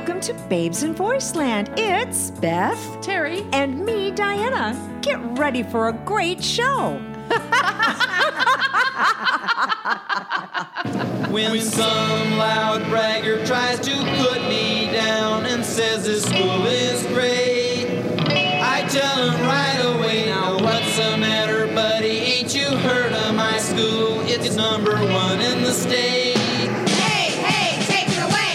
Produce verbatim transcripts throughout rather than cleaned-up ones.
welcome to Babes in Voiceland. It's Beth, Terry, and me, Diana. Get ready for a great show. When some loud bragger tries to put me down and says this school is great, I tell him right away, now what's the matter, buddy? Ain't you heard of my school? It's number one in the state. Hey, hey, take it away.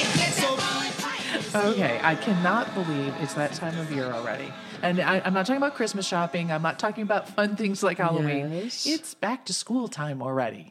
Okay, I cannot believe it's that time of year already. And I, I'm not talking about Christmas shopping. I'm not talking about fun things like Halloween. Yes. It's back to school time already.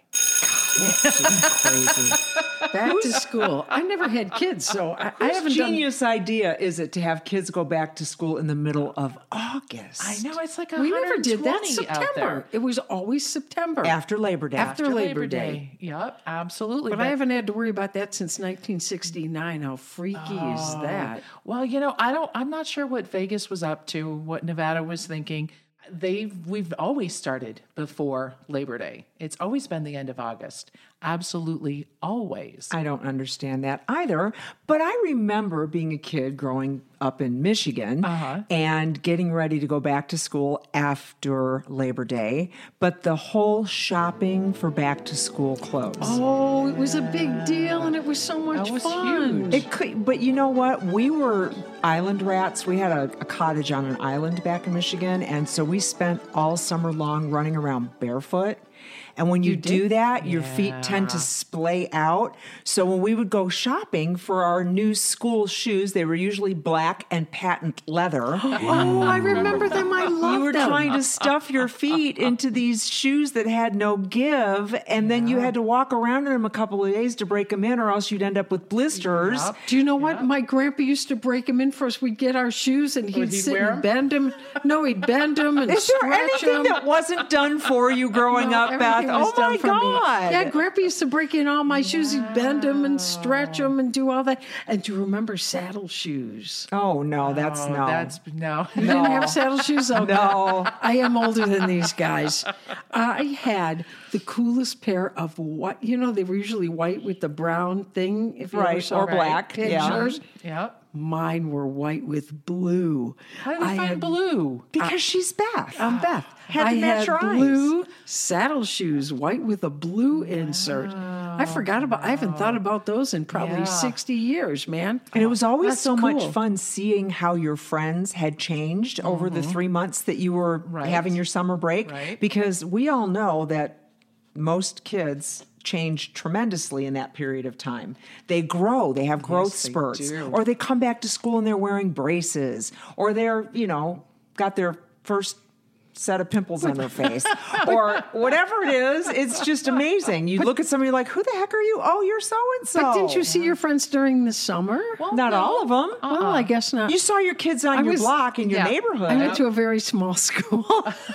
This is crazy. Back to school. I never had kids, so I, I haven't Whose done. genius idea is it to have kids go back to school in the middle of August? I know, it's like We never did that. one hundred twenty out September. there. It was always September. After Labor Day. After Labor Day. Yep, absolutely. But I haven't had to worry about that since nineteen sixty-nine. How freaky is Oh. that? Well, you know, I don't. I'm not sure what Vegas was up to, what Nevada was thinking. They we've always started before Labor Day. It's always been the end of August. Absolutely, always. I don't understand that either. But I remember being a kid growing up in Michigan Uh-huh. and getting ready to go back to school after Labor Day. But the whole shopping for back to school clothes. Oh, it was a big deal, and it was so much That was fun. huge. It could, but you know what? We were island rats. We had a, a cottage on an island back in Michigan, and so we spent all summer long running around barefoot. And when you, do that, your feet tend to splay out. So when we would go shopping for our new school shoes, they were usually black and patent leather. Oh, I remember them. I loved You were them. trying to stuff your feet into these shoes that had no give, and then you had to walk around in them a couple of days to break them in, or else you'd end up with blisters. Yep. Do you know what? My grandpa used to break them in for us. We'd get our shoes, and he'd, Would he sit wear and 'em? bend them. No, he'd bend them and Is there stretch anything them. that wasn't done for you growing No, up, Beth? everything was Oh done my for me. God! Yeah, Grandpa used to break in all my shoes. He'd bend them and stretch them and do all that. And do you remember saddle shoes? Oh no, that's Oh, no. That's no. You didn't have saddle shoes? Oh, No. I am older than these guys. I had the coolest pair of what, you know, they were usually white with the brown thing. If you ever Right, saw or black, yeah. pictures. Yep. Mine were white with blue. How did they I find had- blue? because she's Beth. I'm Beth. Had to I match had your eyes. blue saddle shoes, white with a blue insert. I forgot about. I haven't thought about those in probably Yeah. sixty years, man. And it was always That's so much cool. fun seeing how your friends had changed over the three months that you were Right. having your summer break. Right. Because we all know that most kids change tremendously in that period of time. They grow, they have growth Yes, they spurts, do. or they come back to school and they're wearing braces, or they're, you know, got their first set of pimples on their face, or whatever it is. It's just amazing. You look at somebody like, who the heck are you? Oh, you're so and so. But didn't you see your friends during the summer? Not all of them. Well, I guess not. You saw your kids on I your was- block in your yeah. neighborhood. I went to a very small school.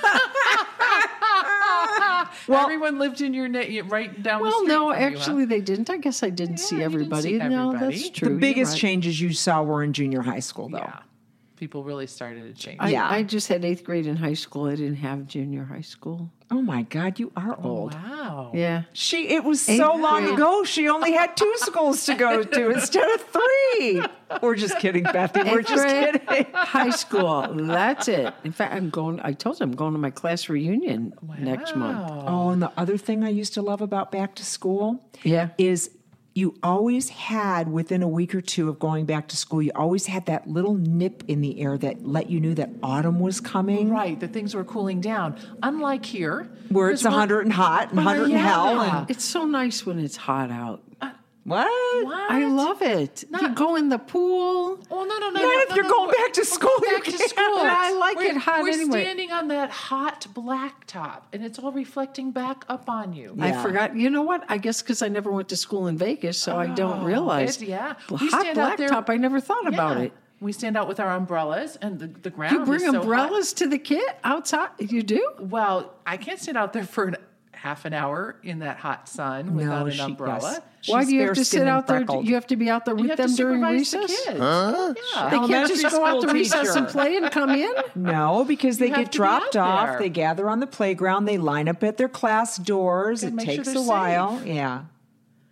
Well- Everyone lived in your na- right down the well, street. no, from you, huh? actually, they didn't. I guess I didn't Yeah, see you didn't everybody. see No, everybody. that's The true. the You're biggest right. changes you saw were in junior high school, though. Yeah. People really started to change. I, Yeah. I just had eighth grade in high school. I didn't have junior high school. Oh my God, you are old. Wow. Yeah. She. It was so Eighth long grade. ago. She only had two schools to go to instead of three. We're just kidding, Bethy. We're Eighth just grade, kidding. high school. That's it. In fact, I'm going. I told you I'm going to my class reunion next month. Oh, and the other thing I used to love about back to school, Yeah. is you always had, within a week or two of going back to school, you always had that little nip in the air that let you know that autumn was coming. Right, that things were cooling down. Unlike here, Where it's because we're- one hundred and hot and Well, one hundred and yeah. hell. And, It's so nice when it's hot out. what? What? I love it. You Not- go in the pool. Oh, no, no, no. Not no, if no, you're no, going we're- back to we're school, going you Back to can't. school. I like We're- it hot We're anyway. standing on that hot blacktop, and it's all reflecting back up on you. Yeah. I forgot. You know what? I guess because I never went to school in Vegas, so I don't realize. It's- yeah. Well, We hot stand out there- blacktop. I never thought about Yeah. it. We stand out with our umbrellas, and the, the ground You bring is so hot. umbrellas to the kid outside. You do? Well, I can't stand out there for an, half an hour in that hot sun without an she- umbrella. yes. Why She's do you have to fair-skinned sit and out there? freckled. You have to be out there You with have them to during supervise recess. the kids. They Yeah. can't Elementary just go out school to recess teacher. and play and come in. No, because they You have get to be dropped out off. there. They gather on the playground. They line up at their class doors. Gotta It make sure takes they're a while. safe. Yeah.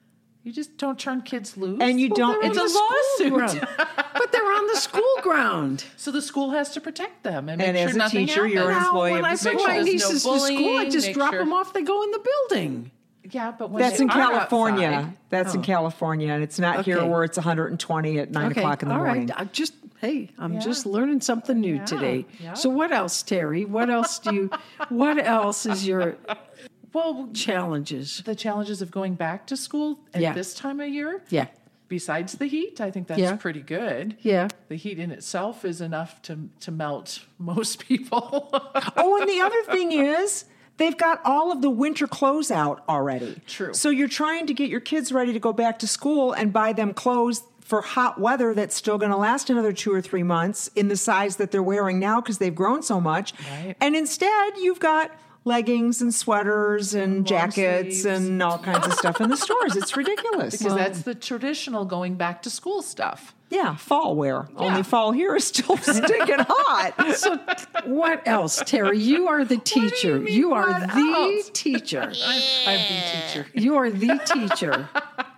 You just don't turn kids loose. And you don't. They're It's on a the school lawsuit. ground. But they're on the school ground. So the school has to protect them and make And sure as a nothing teacher, you're an happens. employee when of I the put school. my Make sure there's nieces no to school, I bullying, just make drop sure- them off. They go in the building. Yeah, but when That's they in are California. outside- That's in Oh. California, and it's not here Okay. where it's one hundred twenty at nine Okay, o'clock in the all morning. right. I just hey, I'm Yeah. just learning something new Yeah, today. yeah. So what else, Terry? What else do you? What else is your Well, challenges? the challenges of going back to school at Yeah. this time of year, Yeah, besides the heat, I think that's Yeah. pretty good. yeah. The heat in itself is enough to to melt most people. Oh, and the other thing is, they've got all of the winter clothes out already. True. So you're trying to get your kids ready to go back to school and buy them clothes for hot weather that's still going to last another two or three months in the size that they're wearing now because they've grown so much. Right. And instead, you've got leggings and sweaters and jackets sleeves. and all kinds of stuff in the stores. It's ridiculous. Because that's the traditional going back to school stuff. Yeah, fall wear. Yeah. Only fall here is still stinking hot. So what else, Terry? You are the teacher. mean, You are what the else? teacher. I'm, I'm the teacher. You are the teacher.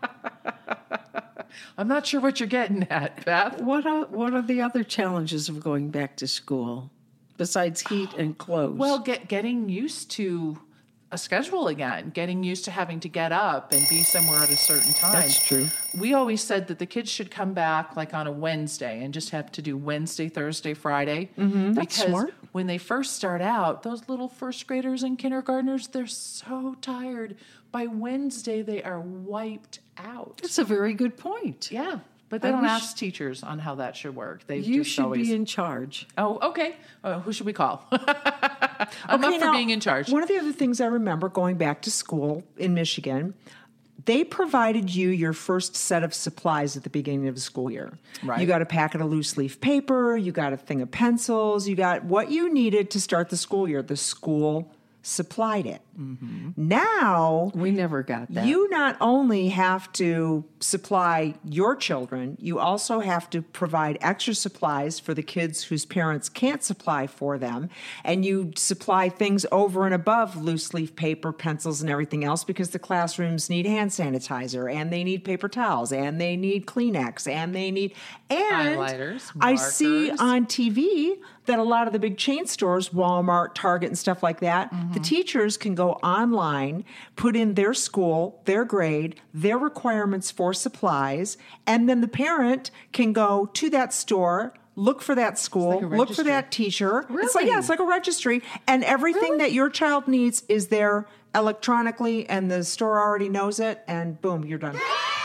I'm not sure what you're getting at, Beth. What are what are the other challenges of going back to school besides heat and clothes? Well, get getting used to a schedule again, getting used to having to get up and be somewhere at a certain time. That's true. We always said that the kids should come back like on a Wednesday and just have to do Wednesday, Thursday, Friday. Mm-hmm, that's because smart. when they first start out, those little first graders and kindergartners, they're so tired. By Wednesday, they are wiped out. That's a very good point. Yeah. But they I don't wish- ask teachers on how that should work. They You just should always. be in charge. Oh, okay. Uh, who should we call? I'm Okay, up for now, being in charge. One of the other things I remember going back to school in Michigan, they provided you your first set of supplies at the beginning of the school year. Right. You got a packet of loose leaf paper, you got a thing of pencils, you got what you needed to start the school year. The school supplied it. Mm-hmm. Now, We never got that. you not only have to supply your children, you also have to provide extra supplies for the kids whose parents can't supply for them. And you supply things over and above loose leaf paper, pencils, and everything else because the classrooms need hand sanitizer and they need paper towels and they need Kleenex and they need. And Highlighters, I see markers. on T V that a lot of the big chain stores, Walmart, Target, and stuff like that, Mm-hmm. the teachers can go online, put in their school, their grade, their requirements for supplies, and then the parent can go to that store, look for that school, like a look for registry. that teacher. It's like, Really? yeah, it's like a registry, and everything that your child needs is there electronically, and the store already knows it, and boom, you're done.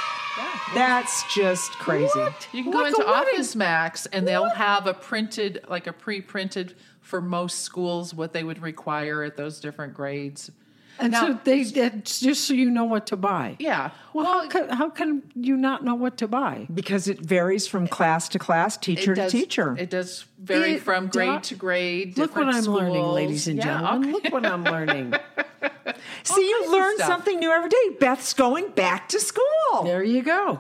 That's just crazy. You can go Like into a wedding. Office Max and they'll have a printed, like a pre-printed for most schools, what they would require at those different grades. and Now- so they that's just so you know what to buy. Yeah. Well, how, can, how can you not know what to buy? Because it varies from class to class, teacher It to does- teacher. It does vary It from grade do- to grade. Look what different I'm learning, schools. ladies and Yeah, gentlemen. okay. Look what I'm learning. See, you kinds of learn stuff. something new every day. Beth's going back to school. There you go.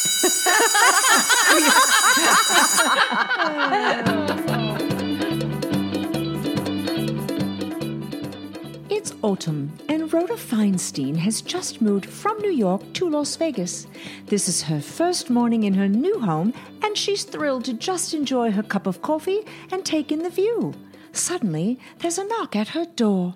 It's autumn, and Rhoda Feinstein has just moved from New York to Las Vegas. This is her first morning in her new home, and she's thrilled to just enjoy her cup of coffee and take in the view. Suddenly, there's a knock at her door.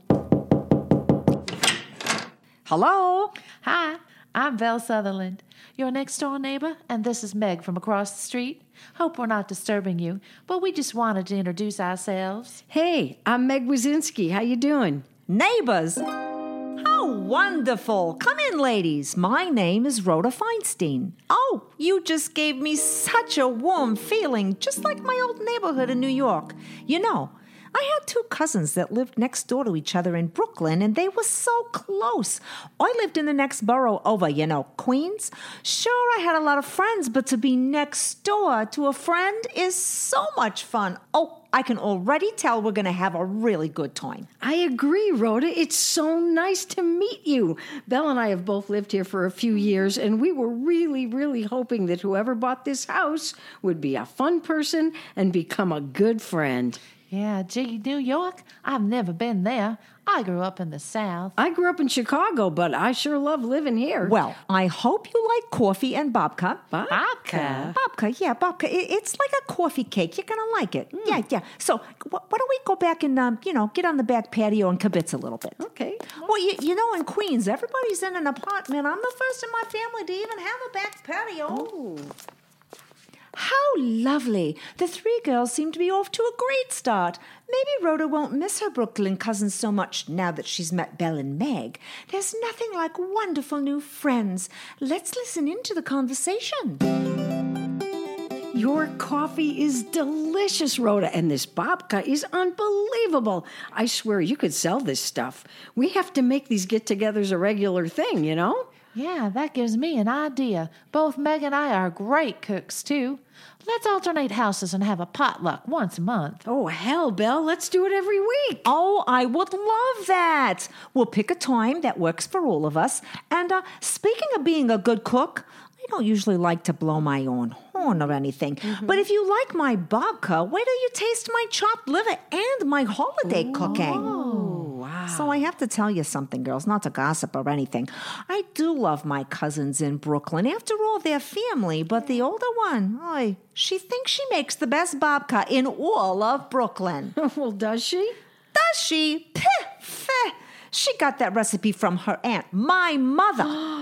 Hello? Hi, I'm Val Sutherland, your next door neighbor, and this is Meg from across the street. Hope we're not disturbing you, but we just wanted to introduce ourselves. Hey, I'm Meg Wazinski. How you doing? Neighbors! How wonderful! Come in, ladies. My name is Rhoda Feinstein. Oh, you just gave me such a warm feeling, just like my old neighborhood in New York. You know, I had two cousins that lived next door to each other in Brooklyn, and they were so close. I lived in the next borough over, you know, Queens. Sure, I had a lot of friends, but to be next door to a friend is so much fun. Oh, I can already tell we're going to have a really good time. I agree, Rhoda. It's so nice to meet you. Belle and I have both lived here for a few years, and we were really, really hoping that whoever bought this house would be a fun person and become a good friend. Yeah, gee, New York? I've never been there. I grew up in the South. I grew up in Chicago, but I sure love living here. Well, I hope you like coffee and babka. Babka? Babka, yeah, babka. It, it's like a coffee cake. You're going to like it. Mm. Yeah, yeah. So wh- why don't we go back and, um, you know, get on the back patio and kibitz a little bit? Okay. Well, you, you know, in Queens, everybody's in an apartment. I'm the first in my family to even have a back patio. Oh. How lovely. The three girls seem to be off to a great start. Maybe Rhoda won't miss her Brooklyn cousins so much now that she's met Belle and Meg. There's nothing like wonderful new friends. Let's listen into the conversation. Your coffee is delicious, Rhoda, and this babka is unbelievable. I swear you could sell this stuff. We have to make these get-togethers a regular thing, you know? Yeah, that gives me an idea. Both Meg and I are great cooks, too. Let's alternate houses and have a potluck once a month. Oh, hell, Belle, let's do it every week. Oh, I would love that. We'll pick a time that works for all of us. And uh, speaking of being a good cook, I don't usually like to blow my own horn or anything. Mm-hmm. But if you like my babka, wait till you taste my chopped liver and my holiday Ooh. cooking. Oh, wow. So I have to tell you something, girls, not to gossip or anything. I do love my cousins in Brooklyn. After all, they're family. But the older one, oy, she thinks she makes the best babka in all of Brooklyn. Well, does she? Does she? Peh, feh. She got that recipe from her aunt, my mother.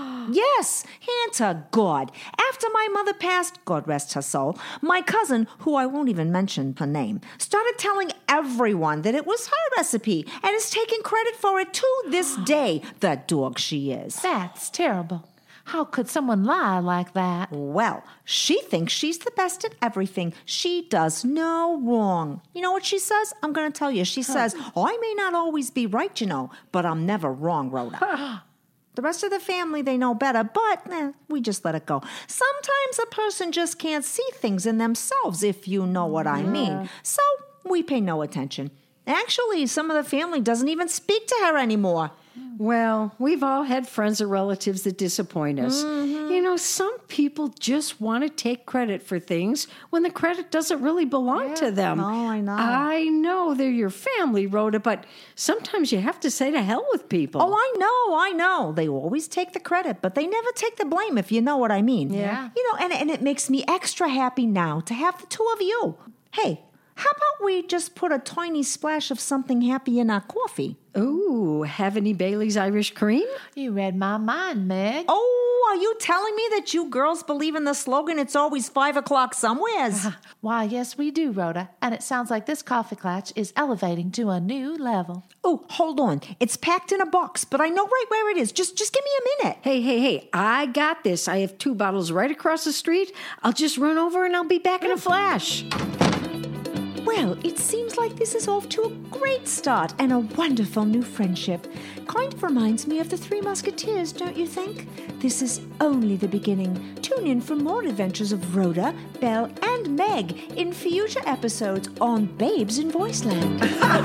Yes, hand to God. After my mother passed, God rest her soul, my cousin, who I won't even mention her name, started telling everyone that it was her recipe and is taking credit for it to this day, the dog she is. That's terrible. How could someone lie like that? Well, she thinks she's the best at everything. She does no wrong. You know what she says? I'm going to tell you. She says, oh, I may not always be right, you know, but I'm never wrong, Rhoda. The rest of the family, they know better, but eh, we just let it go. Sometimes a person just can't see things in themselves, if you know what I mean. So we pay no attention. Actually, some of the family doesn't even speak to her anymore. Well, we've all had friends or relatives that disappoint us. Mm-hmm. You know, some people just want to take credit for things when the credit doesn't really belong yeah. to them. Oh, I know. I know they're your family, Rhoda, but sometimes you have to say to hell with people. Oh, I know, I know. They always take the credit, but they never take the blame, if you know what I mean. Yeah. You know, and, and it makes me extra happy now to have the two of you. Hey, how about we just put a tiny splash of something happy in our coffee? Ooh, have any Bailey's Irish cream? You read my mind, Meg. Oh, are you telling me that you girls believe in the slogan, it's always five o'clock somewheres? Why, yes, we do, Rhoda. And it sounds like this coffee clutch is elevating to a new level. Oh, hold on. It's packed in a box, but I know right where it is. Just, just give me a minute. Hey, hey, hey, I got this. I have two bottles right across the street. I'll just run over and I'll be back in a flash. Well, it seems like this is off to a great start and a wonderful new friendship. Kind of reminds me of the Three Musketeers, don't you think? This is only the beginning. Tune in for more adventures of Rhoda, Belle, and Meg in future episodes on Babes in Voiceland.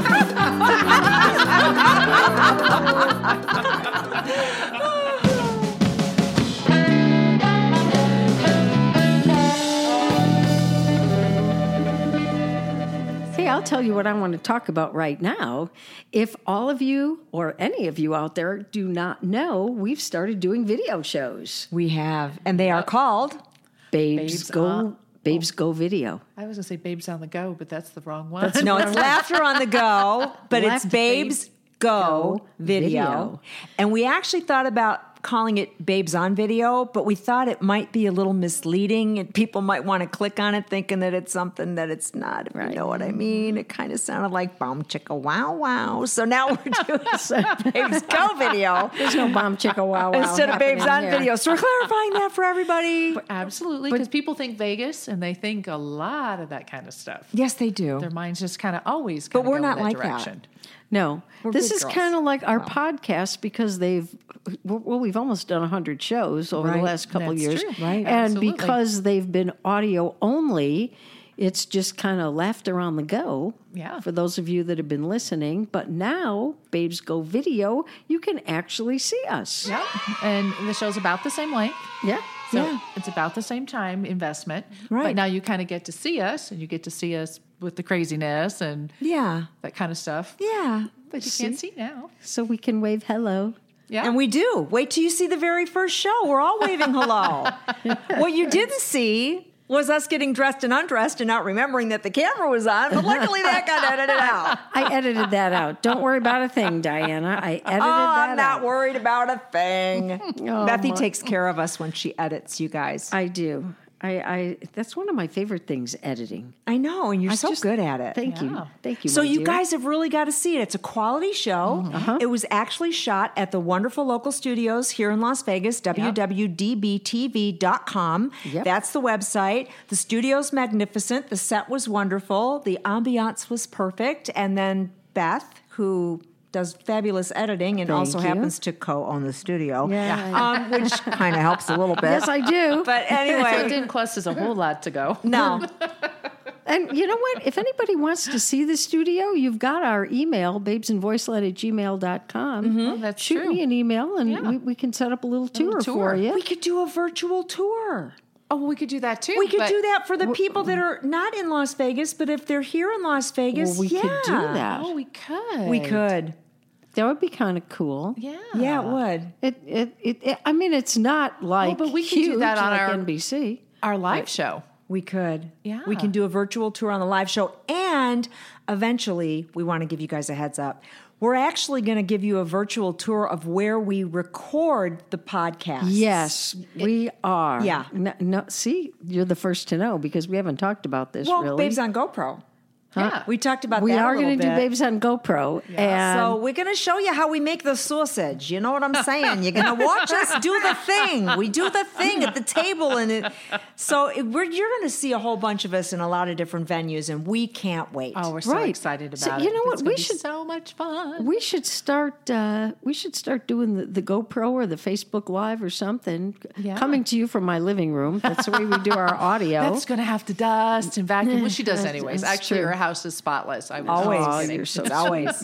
I'll tell you what I want to talk about right now. If all of you or any of you out there do not know, we've started doing video shows. We have, and they are called Babes, Babes Go on- Babes Go Video. I was going to say Babes on the Go, but that's the wrong one. No, it's Laughter on the Go, but Left it's Babes Go, Go video. Video. And we actually thought about calling it Babes on Video, but we thought it might be a little misleading and people might want to click on it thinking that it's something that it's not, if Right. you know what I mean. It kind of sounded like Bomb Chicka Wow Wow. So now we're doing Babes Go Video There's no bomb chicka wow wow instead of Babes on happening here. Video. So we're clarifying that for everybody. Absolutely, because people think Vegas and they think a lot of that kind of stuff. Yes, they do. Their minds just kind of always But kinda we're go not in that like that. direction. No, We're this good is girls. kind of like our podcast because they've, well, we've almost done one hundred shows over Right. the last couple That's years. true. Right. And Absolutely. because they've been audio only, it's just kind of laughter on the go. Yeah. For those of you that have been listening. But now, Babes Go Video, you can actually see us. Yeah, and the show's about the same length. Yeah. So Yeah. it's about the same time investment. Right. But now you kind of get to see us, and you get to see us with the craziness and Yeah. that kind of stuff. Yeah. But you can't see now. So we can wave hello. Yeah. And we do. Wait till you see the very first show. We're all waving hello. What you didn't see was us getting dressed and undressed and not remembering that the camera was on, but luckily that got edited out. I edited that out. Don't worry about a thing, Diana. I edited Oh, that I'm not out. worried about a thing. Oh, Bethy my- takes care of us when she edits, you guys. I do. I, I that's one of my favorite things, editing. I know, and you're I so just- good at it. Thank you. Yeah. Thank you. So my you dear. guys have really got to see it. It's a quality show. It was actually shot at the wonderful local studios here in Las Vegas, w w w dot d b t v dot com. Yep. That's the website. The studio's magnificent. The set was wonderful. The ambiance was perfect. And then Beth, who does fabulous editing and Thank also you. happens to co-own the studio, Yeah. um, which kind of helps a little bit. Yes, I do. But So it anyway, didn't cost us a whole lot to go. no. And you know what? If anybody wants to see the studio, you've got our email, babesandvoicelet at gmail dot com. Oh, that's Shoot true. me an email and Yeah. we, we can set up a little tour, tour. for you. We could do a virtual tour. Oh, well, we could do that too. We could but- do that for the people that are not in Las Vegas, but if they're here in Las Vegas, Well, we yeah. could do that. Oh, we could. We could. That would be kind of cool. Yeah. Yeah, it would. It, it, it, it, I mean, it's not like but we could do huge that on like our- N B C. Our live show. We could. Yeah. We can do a virtual tour on the live show. And eventually, we want to give you guys a heads up. We're actually going to give you a virtual tour of where we record the podcast. Yes, we are. Yeah. No, no, see, you're the first to know because we haven't talked about this Well, really. Babes on GoPro. Yeah. We talked about we that are a little going to do bit. Babes on GoPro. And So we're going to show you how we make the sausage. You know what I'm saying? You're going to watch us do the thing. We do the thing at the table, and it. So it, we're, you're going to see a whole bunch of us in a lot of different venues, and we can't wait. Oh, we're so Right. excited So, about you it. know what? It's gonna We be should- so much fun. we should start. Uh, we should start doing the, the GoPro or the Facebook Live or something. Yeah. Coming to you from my living room. That's the way we do our audio. That's going to have to dust and vacuum. Well, she does That's- anyways. that's Actually, true. her house is spotless. I was Always. Oh, kidding. you're so It's always.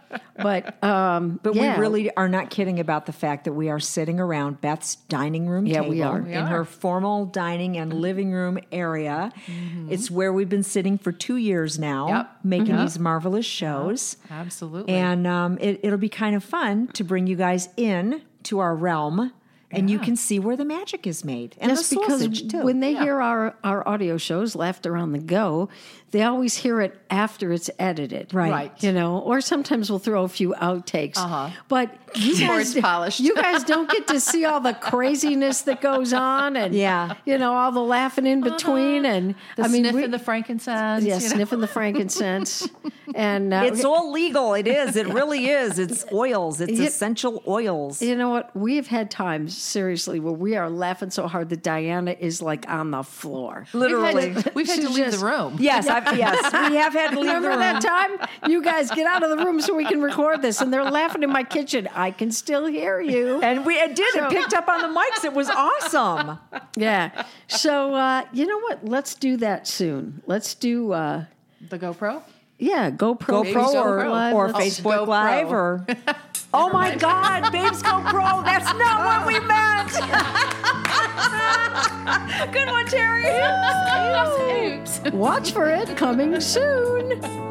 But um, But yeah. we really are not kidding about the fact that we are sitting around Beth's dining room Yeah, table we are. We in are. her formal dining and living room area. It's where we've been sitting for two years now, Yep. making Yep. these marvelous shows. Absolutely. And um, it, it'll be kind of fun to bring you guys in to our realm, and you can see where the magic is made and Just the because sausage too. when they hear our, our audio shows, Laughter on the Go, they always hear it after it's edited. Right. Right. You know, or sometimes we'll throw a few outtakes. Uh-huh. But you Before guys, it's polished. you guys don't get to see all the craziness that goes on and, Yeah. you know, all the laughing in between. And the I mean, sniff we- and the frankincense. yeah, you know. sniffing the frankincense. and uh, it's all legal. It is. It really is. It's oils. It's You- essential oils. You know what? We've had times, seriously, where we are laughing so hard that Diana is like on the floor. Literally. We've had to, we've had to She's leave just- the room. Yes, I've, yes, we have had to leave Remember the room. that time? You guys get out of the room so we can record this. And they're laughing in my kitchen. I can still hear you. And we it did. It picked up on the mics. It was awesome. Yeah. So, uh, you know what? Let's do that soon. Let's do, uh, The GoPro? yeah, GoPro, GoPro or, GoPro. Live. or Let's- Facebook GoPro. Live or. Oh my God, Babes GoPro. That's not what we meant. Good one, Terry. Oops. Watch for it coming soon.